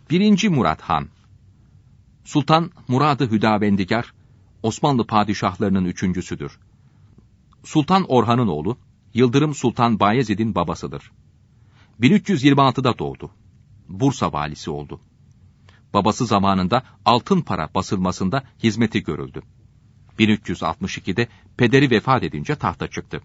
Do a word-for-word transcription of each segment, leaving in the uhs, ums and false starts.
birinci Murat Han. Sultan Murad-ı Hüdavendigar, Osmanlı padişahlarının üçüncüsüdür. Sultan Orhan'ın oğlu, Yıldırım Sultan Bayezid'in babasıdır. bin üç yüz yirmi altıda doğdu. Bursa valisi oldu. Babası zamanında altın para basılmasında hizmeti görüldü. bin üç yüz altmış ikide pederi vefat edince tahta çıktı.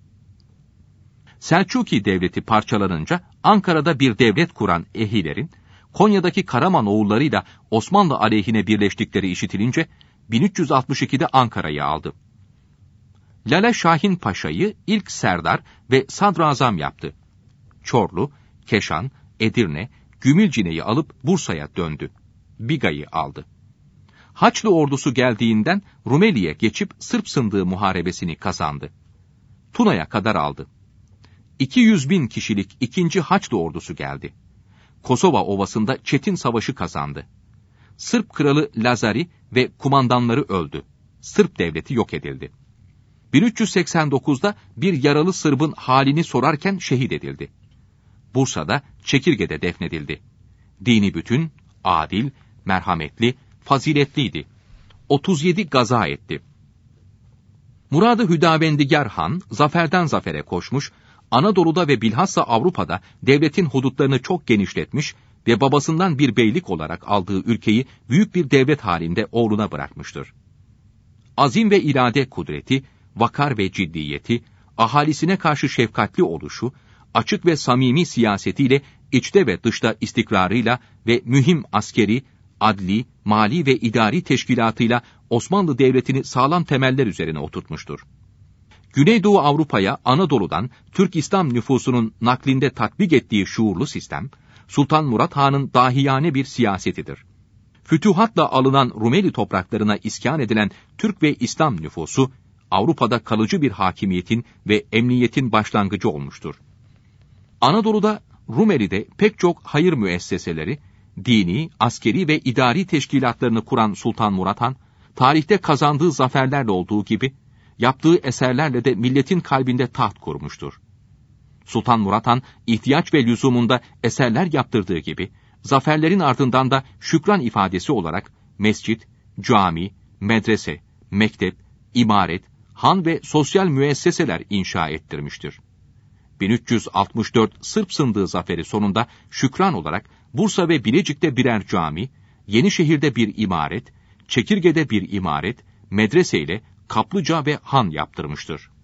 Selçuki devleti parçalanınca Ankara'da bir devlet kuran Ehilerin, Konya'daki Karaman oğullarıyla Osmanlı aleyhine birleştikleri işitilince bin üç yüz altmış ikide Ankara'yı aldı. Lale Şahin Paşa'yı ilk serdar ve sadrazam yaptı. Çorlu, Keşan, Edirne, Gümülcine'yi alıp Bursa'ya döndü. Biga'yı aldı. Haçlı ordusu geldiğinden Rumeli'ye geçip Sırp Sındığı muharebesini kazandı. Tuna'ya kadar aldı. iki yüz bin kişilik ikinci Haçlı ordusu geldi. Kosova Ovası'nda Çetin Savaşı kazandı. Sırp kralı Lazari ve kumandanları öldü. Sırp devleti yok edildi. bin üç yüz seksen dokuzda bir yaralı Sırbın halini sorarken şehit edildi. Bursa'da Çekirge'de defnedildi. Dini bütün, adil, merhametli, faziletliydi. otuz yedi gaza etti. Murad-ı Hüdavendigar Han, zaferden zafere koşmuş, Anadolu'da ve bilhassa Avrupa'da devletin hudutlarını çok genişletmiş ve babasından bir beylik olarak aldığı ülkeyi büyük bir devlet halinde oğluna bırakmıştır. Azim ve irade kudreti, vakar ve ciddiyeti, ahalisine karşı şefkatli oluşu, açık ve samimi siyasetiyle, içte ve dışta istikrarıyla ve mühim askeri, adli, mali ve idari teşkilatıyla Osmanlı Devleti'ni sağlam temeller üzerine oturtmuştur. Güneydoğu Avrupa'ya Anadolu'dan Türk İslam nüfusunun naklinde tatbik ettiği şuurlu sistem, Sultan Murat Han'ın dahiyane bir siyasetidir. Fütuhatla alınan Rumeli topraklarına iskan edilen Türk ve İslam nüfusu, Avrupa'da kalıcı bir hakimiyetin ve emniyetin başlangıcı olmuştur. Anadolu'da, Rumeli'de pek çok hayır müesseseleri, dini, askeri ve idari teşkilatlarını kuran Sultan Murat Han, tarihte kazandığı zaferlerle olduğu gibi, yaptığı eserlerle de milletin kalbinde taht kurmuştur. Sultan Murat Han, ihtiyaç ve lüzumunda eserler yaptırdığı gibi, zaferlerin ardından da şükran ifadesi olarak mescit, cami, medrese, mektep, imaret, han ve sosyal müesseseler inşa ettirmiştir. bin üç yüz altmış dört Sırp Sındığı zaferi sonunda şükran olarak Bursa ve Bilecik'te birer cami, Yenişehir'de bir imaret, Çekirge'de bir imaret, medrese ile kaplıca ve han yaptırmıştır.